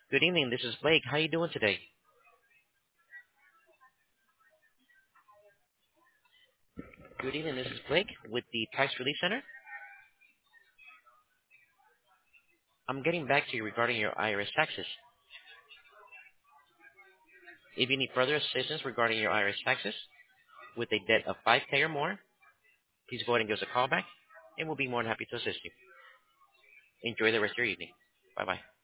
Good evening. This is Blake. How you doing today? Good evening. This is Blake with the Tax Relief Center. I'm getting back to you regarding your IRS taxes. If you need further assistance regarding your IRS taxes with a debt of 5K or more, please go ahead and give us a call back, and we'll be more than happy to assist you. Enjoy the rest of your evening. Bye-bye.